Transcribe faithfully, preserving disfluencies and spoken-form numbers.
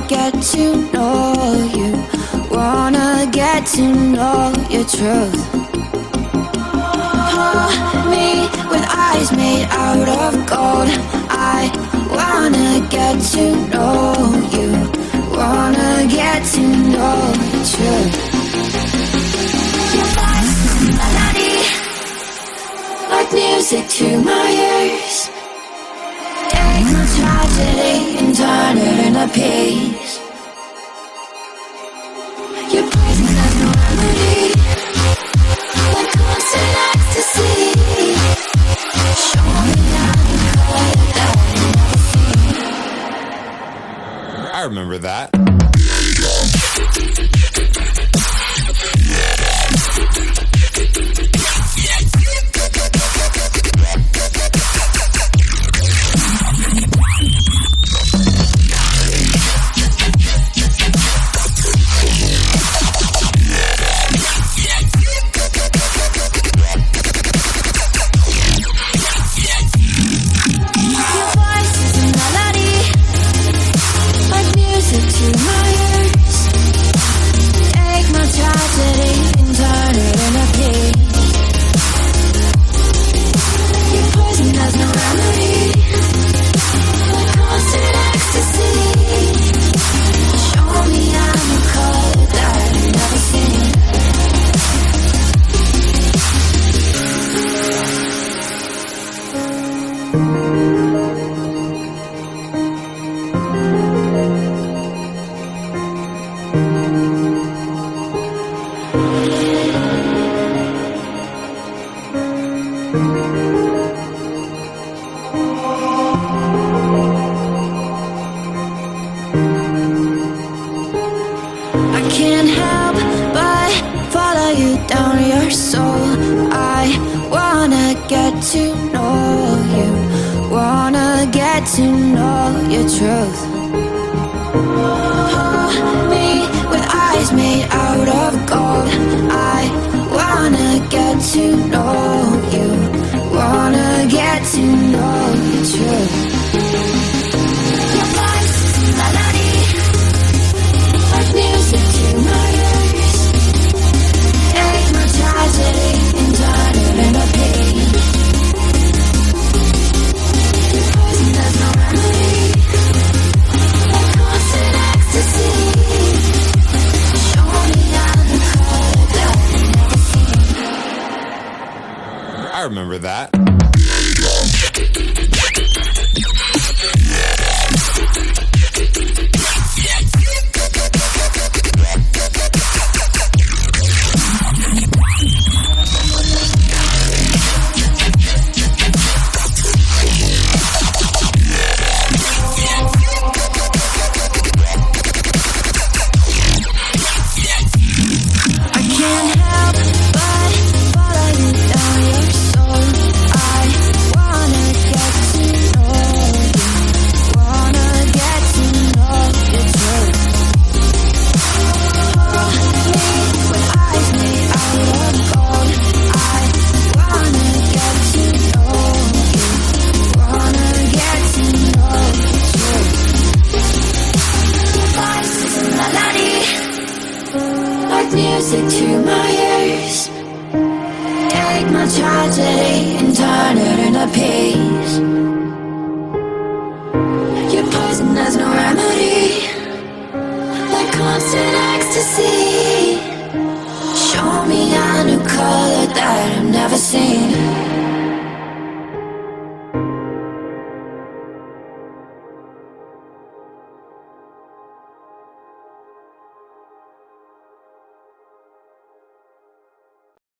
get to know you, wanna get to know your truth. Hold me with eyes made out of gold. I wanna get to know you, wanna get to know your truth. Your voice is a melody, like music to my ears. Take my tragedy and turn it into peace. Your poison has no remedy, like constant ecstasy. Show me how to cut that I never seen. I remember that. To know your truth. Hold me with eyes made out of gold. I wanna get to know you, wanna get to know your truth. Your voice is a melody, like music to my ears. Take my tragedy and turn it into peace. There's no remedy, like constant ecstasy. Show me how to cut that I never seen. I remember that. Music to my ears. Take my tragedy and turn it into